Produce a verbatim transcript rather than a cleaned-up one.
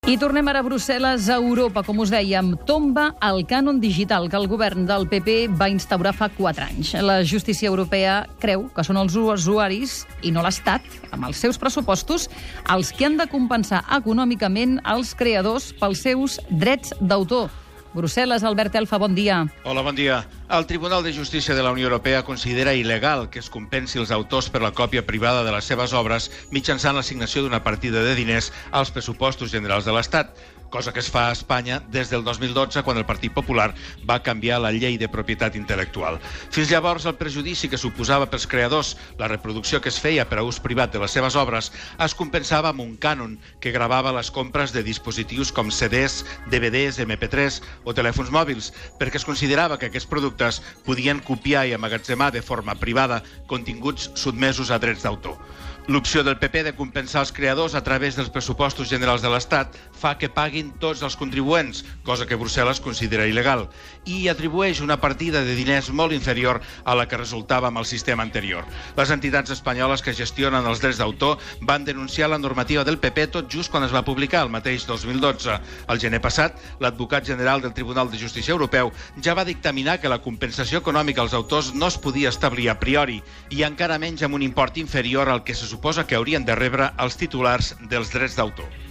I tornem ara a Brussel·les, a Europa. Com us dèiem, tomba el cànon digital que el govern del P P va instaurar fa quatre anys. La justícia europea creu que són els usuaris, i no l'Estat, amb els seus pressupostos, els que han de compensar econòmicament els creadors pels seus drets d'autor. Brussel·les, Albert Elfa, bon dia. Hola, bon dia. El Tribunal de Justícia de la Unió Europea considera il·legal que es compensi els autors per la còpia privada de les seves obres mitjançant l'assignació d'una partida de diners als pressupostos generals de l'Estat, cosa que es fa a Espanya des del dos mil dotze, quan el Partit Popular va canviar la llei de propietat intel·lectual. Fins llavors, el perjudici que suposava pels creadors la reproducció que es feia per a ús privat de les seves obres es compensava amb un cànon que gravava les compres de dispositius com C Ds, D V Ds, M P tres o telèfons mòbils, perquè es considerava que aquests productes podien copiar i emmagatzemar de forma privada continguts sotmesos a drets d'autor. L'opció del P P de compensar els creadors a través dels pressupostos generals de l'Estat fa que paguin tots els contribuents, cosa que Brussel·les considera il·legal, i atribueix una partida de diners molt inferior a la que resultava amb el sistema anterior. Les entitats espanyoles que gestionen els drets d'autor van denunciar la normativa del P P tot just quan es va publicar, el mateix dos mil dotze. Al gener passat, l'advocat general del Tribunal de Justícia Europeu ja va dictaminar que la compensació econòmica als autors no es podia establir a priori, i encara menys amb un import inferior al que se suposa que haurien de rebre els titulars dels drets d'autor.